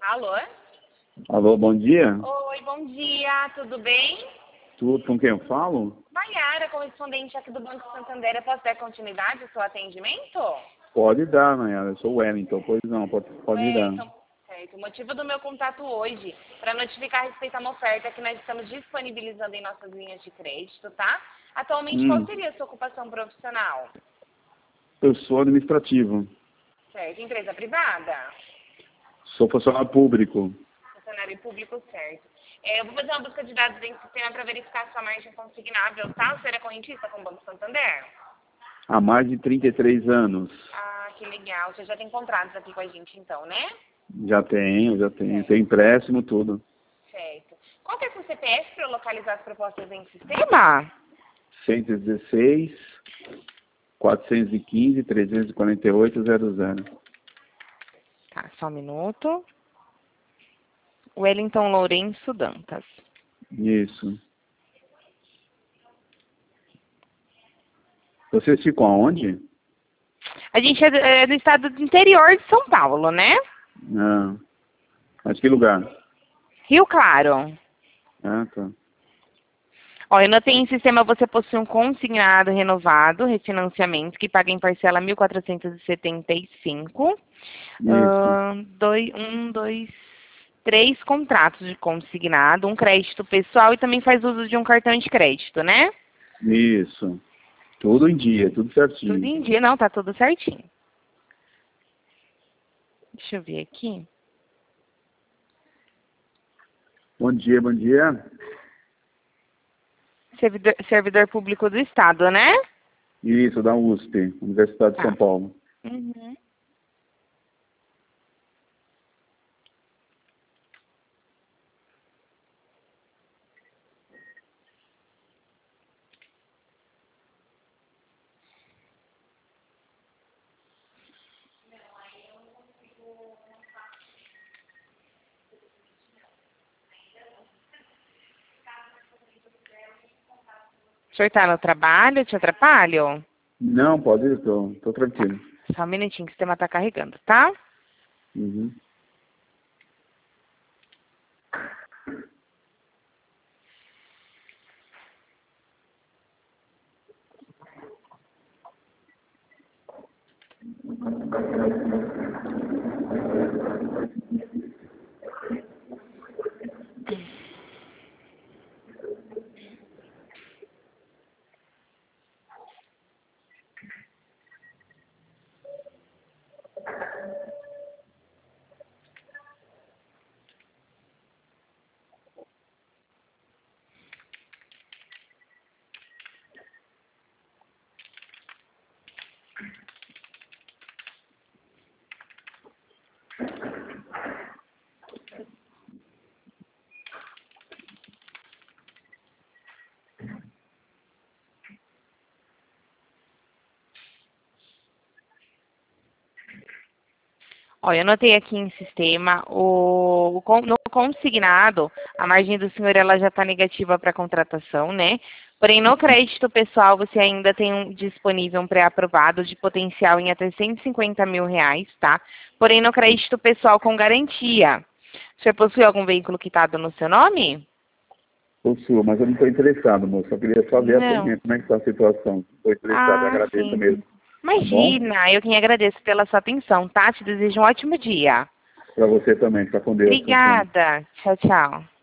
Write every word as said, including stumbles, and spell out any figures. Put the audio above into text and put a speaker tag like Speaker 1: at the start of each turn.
Speaker 1: Alô?
Speaker 2: Alô, bom dia.
Speaker 1: Oi, bom dia, tudo bem?
Speaker 2: Tudo com quem eu falo?
Speaker 1: Maiara, correspondente aqui do Banco Santander, eu posso dar continuidade ao seu atendimento?
Speaker 2: Pode dar, Nayara. Eu sou o Wellington. Pois não, pode, pode dar.
Speaker 1: Então, certo. O motivo do meu contato hoje, para notificar a respeito a uma oferta que nós estamos disponibilizando em nossas linhas de crédito, tá? Atualmente, qual
Speaker 2: Hum,
Speaker 1: seria a sua ocupação profissional?
Speaker 2: eu sou administrativo.
Speaker 1: Certo. Empresa privada?
Speaker 2: Sou funcionário público.
Speaker 1: Funcionário público, certo. É, eu vou fazer uma busca de dados em sistema para verificar a sua margem consignável, tá? Você é correntista com o Banco Santander?
Speaker 2: Há mais de trinta e três anos.
Speaker 1: Ah, que legal. Você já tem contratos aqui com a gente, então, né?
Speaker 2: Já tenho, já tenho.
Speaker 1: Certo.
Speaker 2: Tem empréstimo, tudo.
Speaker 1: Certo. Qual que é o seu C P F para eu localizar as propostas em sistema?
Speaker 2: cento e dezesseis, quatrocentos e quinze, trezentos e quarenta e oito, zero zero.
Speaker 1: Tá, só um minuto. Wellington Lourenço Dantas.
Speaker 2: Isso. Vocês ficam aonde?
Speaker 1: A gente é do, é do estado do interior de São Paulo, né?
Speaker 2: Ah, mas que lugar?
Speaker 1: Rio Claro.
Speaker 2: Ah, tá.
Speaker 1: Ó, eu notei em sistema você possui um consignado renovado, refinanciamento, que paga em parcela mil quatrocentos e setenta e cinco.
Speaker 2: Isso.
Speaker 1: Ahn, dois, um, dois, três contratos de consignado, um crédito pessoal e também faz uso de um cartão de crédito, né?
Speaker 2: Isso. Tudo em dia, tudo certinho.
Speaker 1: Tudo em dia, não, tá tudo certinho. Deixa eu ver aqui.
Speaker 2: Bom dia, bom dia.
Speaker 1: Servidor, servidor público do Estado, né?
Speaker 2: Isso, da U S P, Universidade de
Speaker 1: Tá.
Speaker 2: São Paulo.
Speaker 1: Uhum. O senhor tá no trabalho? Te atrapalho?
Speaker 2: Não, pode ir, tô, tô tranquilo.
Speaker 1: Só um minutinho que o sistema tá carregando, tá?
Speaker 2: Uhum.
Speaker 1: Ó, eu anotei aqui em sistema, o, o con- no consignado, a margem do senhor ela já está negativa para contratação, né? Porém, no crédito pessoal, você ainda tem um, disponível um pré-aprovado de potencial em até cento e cinquenta mil reais, tá? Porém, no crédito pessoal com garantia. O senhor possui algum veículo quitado no seu nome?
Speaker 2: Possuo, mas eu não estou interessado, moço. Só queria só ver a
Speaker 1: Não.
Speaker 2: como é que está a situação. Estou interessado,
Speaker 1: Ah,
Speaker 2: agradeço
Speaker 1: sim.
Speaker 2: mesmo. Tá bom?
Speaker 1: Imagina, eu quem agradeço pela sua atenção, tá? Te desejo um ótimo dia.
Speaker 2: Para você também, fica com Deus. Tchau, tchau.
Speaker 1: Obrigada. Tchau, tchau.